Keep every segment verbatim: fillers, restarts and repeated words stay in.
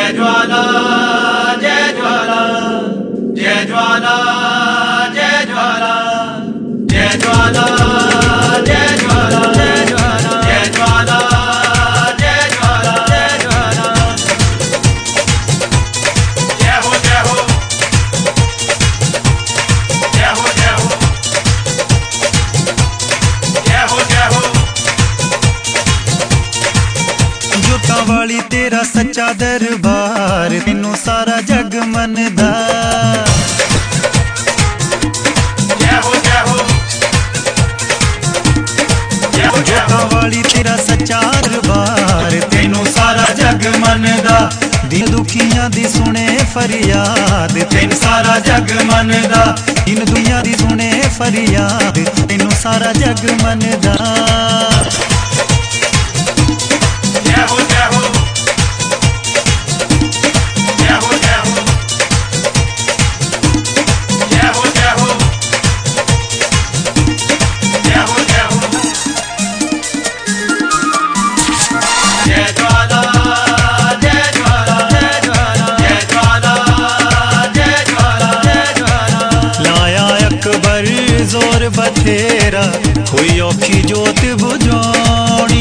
जय ज्वाला जय ज्वाला जय ज्वाला जय ज्वाला जय ज्वाला जय ज्वाला जय ज्वाला जय ज्वाला जय ज्वाला जय ज्वाला जय हो जय हो जय हो जय हो जय हो जय हो जोतां वाली तेरा सच्चा दरबार तेनू सारा जग मनदा। जोतां वाली तेरा सच्चा दरबार तेनू सारा जग मनदा। दिन दुखियां दी सुने फरियाद तेन सारा जग मनदा। दिन दुनिया दी सुने फरियाद तेनू सारा जग मनदा। जय हो जय हो जय हो जय हो जय हो जय हो जय हो जय हो जय ज्वाला जय ज्वाला जय ज्वाला जय ज्वाला जय ज्वाला जय ज्वाला। लाया अकबर जोर बथेरा हुई औखी जोत बुझानी।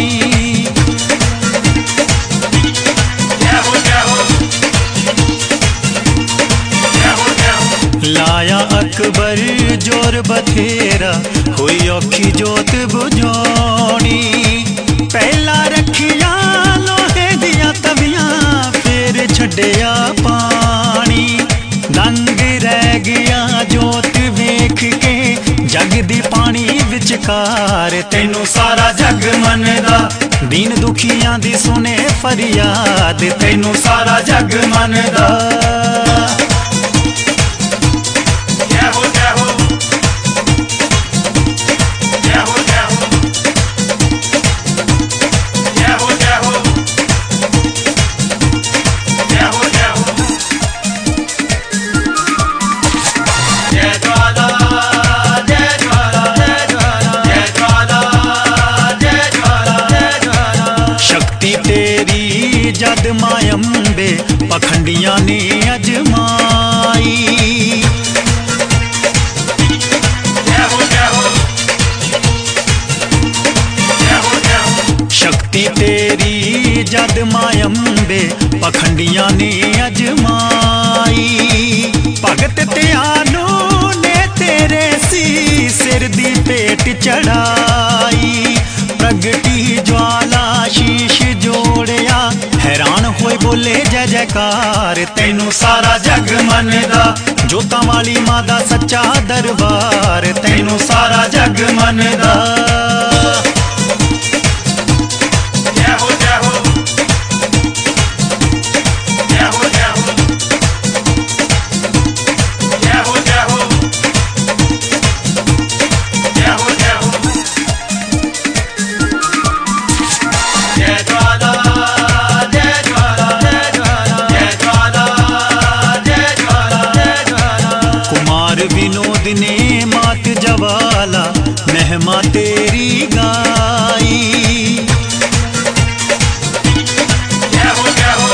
लाया अकबर जोर बथेरा हुई औखी जोत बुझानी। पहला रखिया लोहे दिया तवियां फिर छड्डिया पानी। दंग रह गया जोत वेख के जग दी पानी विचकार तेनू सारा जग मनदा। दीन दुखियां दी सुने फरियाद तेनू सारा जग मनदा। जद मायम्बे पखंडियां ने अजमाई। शक्ति तेरी जद मायम्बे पखंडियां ने अजमाई। भगत त्यालू ने तेरे सी सिर दी पेट चढ़ाई। प्रगटी ज्वाला शीश जोड़िया हैरान होए बोले जय जयकार तेनू सारा जग मनदा। जोतां वाली मां दा सच्चा दरबार तेनू सारा जग मनदा। जय हो जय हो जय हो जय हो जय हो जय हो जय हो जय हो जय ज्वाला जय ज्वाला जय ज्वाला जय ज्वाला जय ज्वाला जय ज्वाला। कुमार विनोद ने मात जवाला महिमा तेरी गाई। जय हो जय हो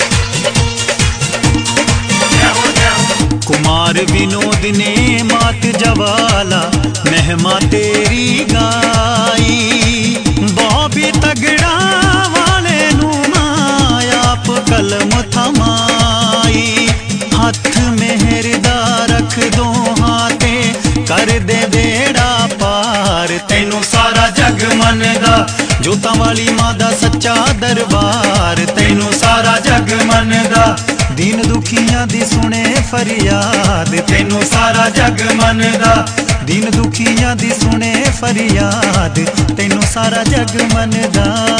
जय हो जय हो कुमार विनोद ने मात जवाला महिमा तेरी गाई। बॉबी तगड़ा वाले नू मायाप कलम थमाई। हथ मेहर दा रख दो हाथे कर दे बेड़ा पार तेनू सारा जग मनदा। जोतां वाली मां दा सच्चा दरबार तेनू सारा जग मनदा। दीन दुखियां दी सुने फरियाद तेनू सारा जग मनदा। दीन दुखियां दी सुने फरियाद तेनू सारा जग मनदा।